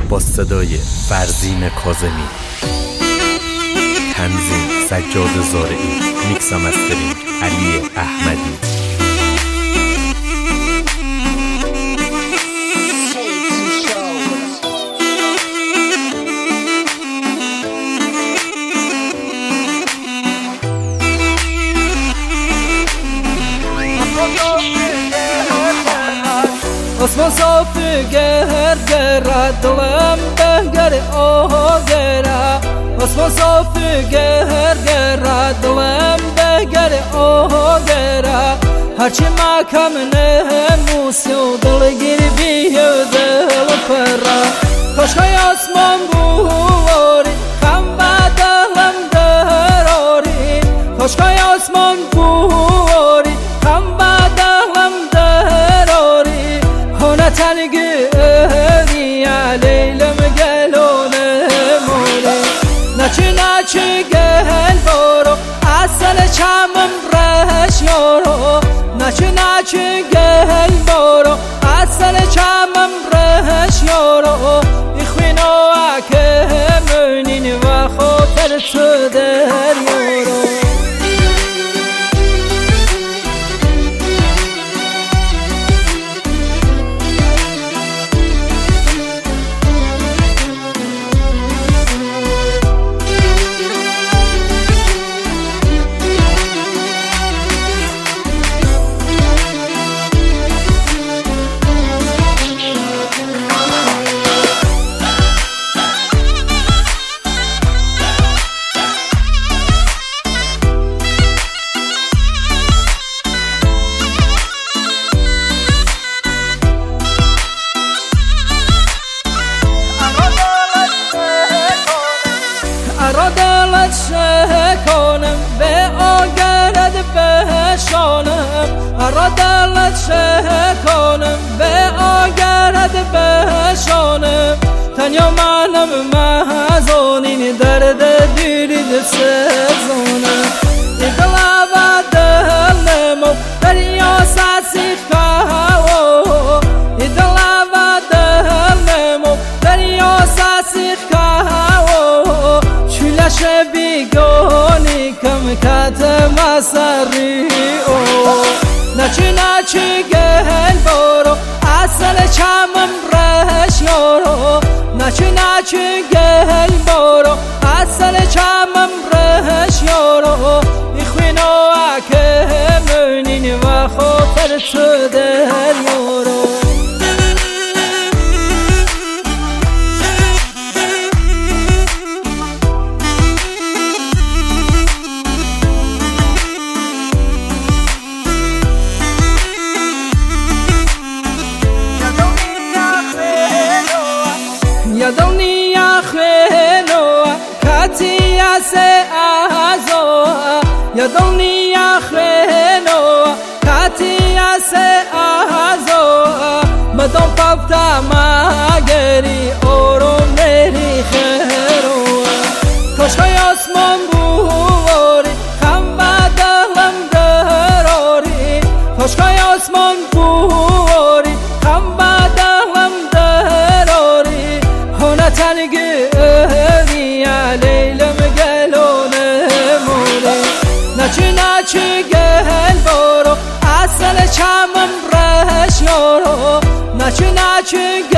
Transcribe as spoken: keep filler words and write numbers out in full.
با صدای فرزین کاظمی، تنظیم سجاد زارعی، میکس و مسترینگ علی احمدی. آسمان صافی گر گر دلم بگر آه گر آسمان صافی گر گر دلم بگر آه گر هرچی مکم نموسی و دلگیر بیه دل پرا کاشکای آسمان بواری خم و دلم دراری کاشکای آسمان بواری خم و دلم دراری تنگی یا لیلم گلونه مولی نچی نچی گل بارو اصل چمم رش یارو نچی نچی گل بارو اصل چمم رش یارو ایخوینو اکه مونین و خاطر تو در یارو دلت شکنم به آگرد بشانم را دلت شکنم به آگرد بشانم تنیا منم محزونین درد دیرید سزونم ای دل و دل نمو دریا سسیخ کهو ای دل و دل نمو دریا سسیخ کهو چولش بیگانی کم کت مسری او نچی نچی گل بارو اصل چمم رش یارو نچی نچی گل بارو اصل چمم رش یارو ایخوینو اکه مونین و خاطر تو در یارو یادونی یا خنو کتی از ازو یادونی یا خنو کتی از ازو مدام پفتا مگری اورم نری خرو کاشکای آسمان بواری خم و دلم دراری کاشکای آسمان بواری خم و دلم دراری تنگی یا لیلم گلونه مولی نچی نچی گل بارو اصل چمم رش یارو نچی نچی